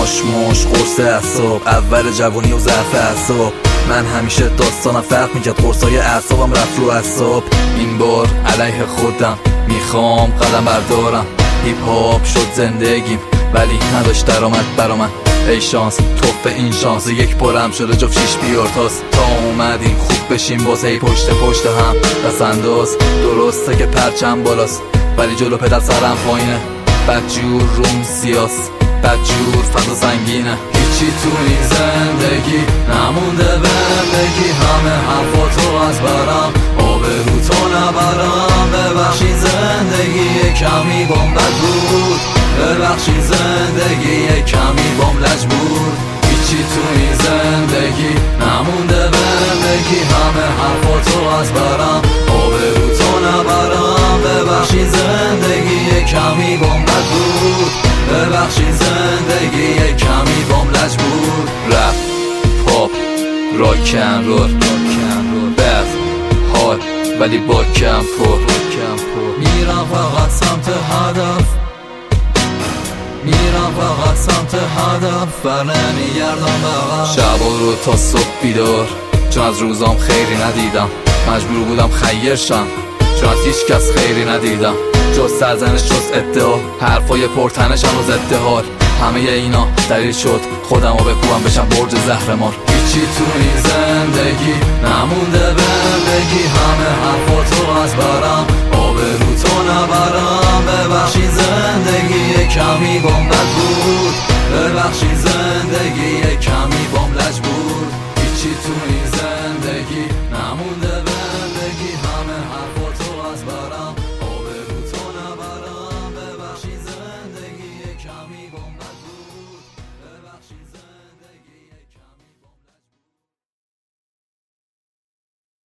مش قرص اعصاب، اول جوانی و ضعف اعصاب. من همیشه داستانم فرق میکرد، قرصای اعصابم رفت رو اعصاب. این بار علیه خودم میخوام قدم بردارم. هیپ هاپ شد زندگیم ولی نداشت درآمد برا من. ای شانس توف این شانس، یک بارم شده جفت شیش بیار تاست. تا اومدیم خوب بشیم باز هی پشت هم دست انداز. درسته که پرچم بالاست ولی جلو پدر سرم پایینه. بدجور روم سیاس، بدجور فضا سنگینه. هیچی تو این زندگی نمونده بهم بگی، همه حرفاتو از برم آبرو تو نبرم. ببخشید زندگی کمی بام بد بود، ببخشید زندگی کمی بام لج بود. هیچی تو این زندگی نمونده بهم بگی، همه حرفاتو از برم آبرو تو نبرم. ببخشید زندگی کمی بام بد بود، ببخشید زندگی کمی بام لج بود. رپ پاپ راکن رول بف حال ولی با کم پر. میرم فقط سمت هدف، میرم فقط سمت هدف و نمیگردم بقیف. شب رو تا صبح بیدار چون از روزام خیری ندیدم. مجبور بودم خیر شم چون از هیچ کس خیری ندیدم، جز سرزنش جز ادعا، حرفای پرتنشم و ضد حال. همه اینا دلیل شد خودم رو بکوبم بشم برج زهرمار. هیچی تو این زندگی نمونده بهم بگی، همه حرفاتو از برم آبرو تو نبرم. ببخشید زندگی کمی بام بد بود، ببخشید زندگی کمی بام لج بود. هیچی تو این زندگی نمونده